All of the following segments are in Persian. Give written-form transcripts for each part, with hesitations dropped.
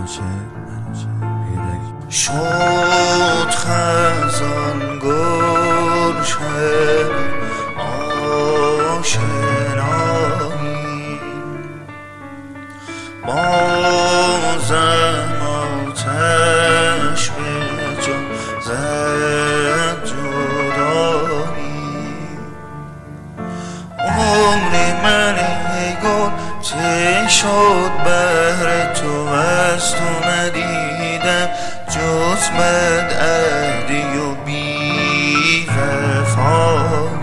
شد خزان گلشن آشنایی بازم آتش به جان زد جدایی عمر من ای گل چه شد بهر تو از تو ندیدم جز بدعهدی و بی وفایی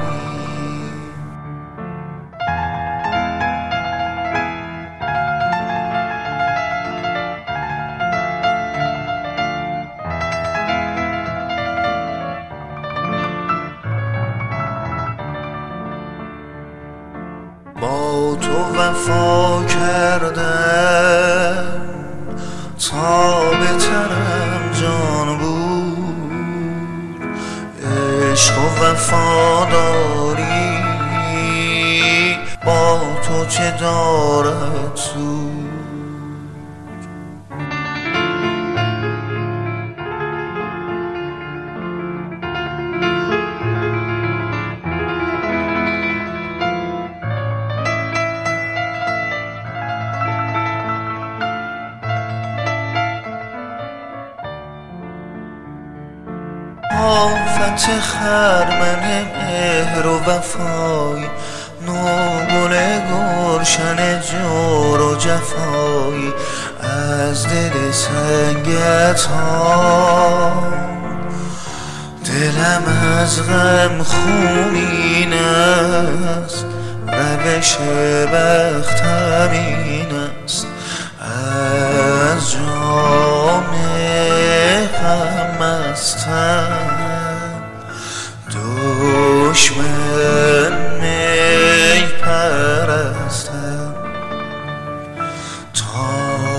با تو وفا کردم تا بهترم جان بود عشق و وفاداری با تو چه دارد سود آفت خرمن مهر و وفای نوگل گلشن جور و جفای از دل سنگت ها دلم از غم خونین است روش بختم این است از جام غم مستم دشمن می پرستم تا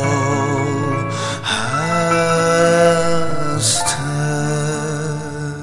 هستم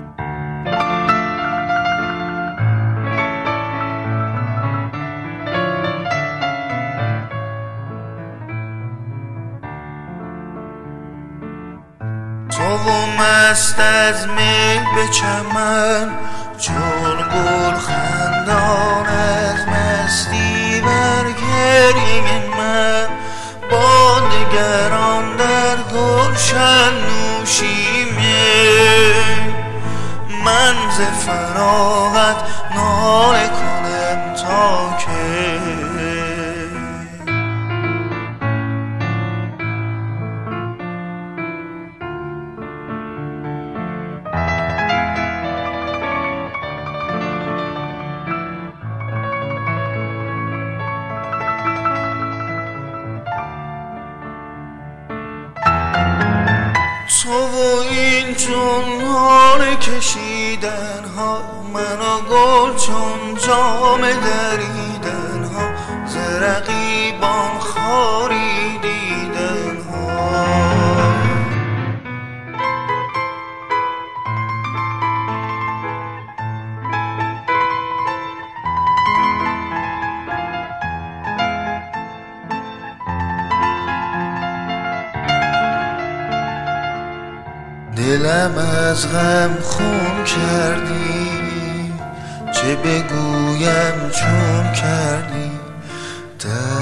تو و مست از می به چمن چون گل خندان از مستی بر گریه من با نگران در گلشن نوشیمه من ز فراغت ناله کنم تا که تو و این چون حال کشیدن ها من و گل چون جام دریدن ها ز رقیبان خاری دیدن ها دلم از غم خون کردی چه بگویم چون کردی